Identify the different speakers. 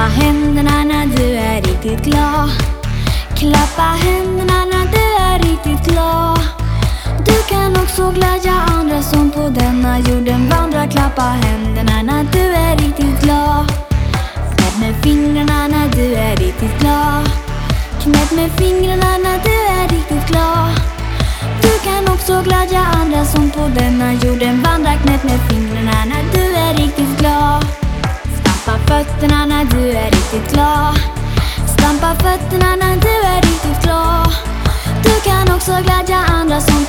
Speaker 1: händerna när du är riktigt glad. Klappa händerna när du är riktigt glad. Du kan också glädja andra som på denna jorden vandrar. Klappa händerna när du är riktigt glad. Knäpp med fingrarna när du är riktigt glad. Knäpp med fingrarna när du är riktigt glad. Du kan också glädja andra som på denna jorden vandrar. Knäpp med fingrarna när du är riktigt glad. Stampa fötterna när du är riktigt glad. Stampa fötterna när du är riktigt glad. Du kan också glädja andra som